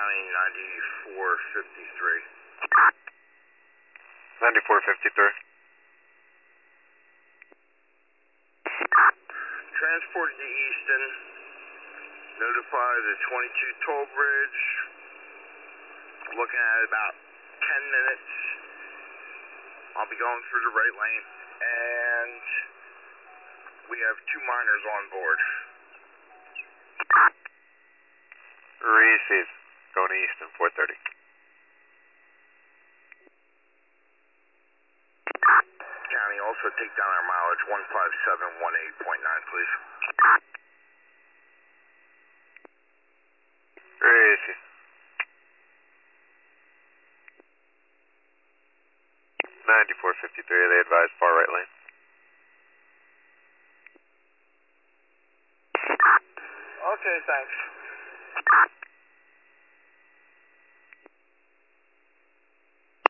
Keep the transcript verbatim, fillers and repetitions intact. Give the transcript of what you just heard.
County ninety-four fifty-three. ninety-four fifty-three. Transport to Easton. Notify the twenty-two toll bridge. Looking at about ten minutes. I'll be going through the right lane. And we have two minors on board. Receive. Going to Easton, four thirty. County, also take down our mileage, one five seven one eight point nine, please. Receive. ninety-four fifty-three, they advise far right lane. Okay, thanks.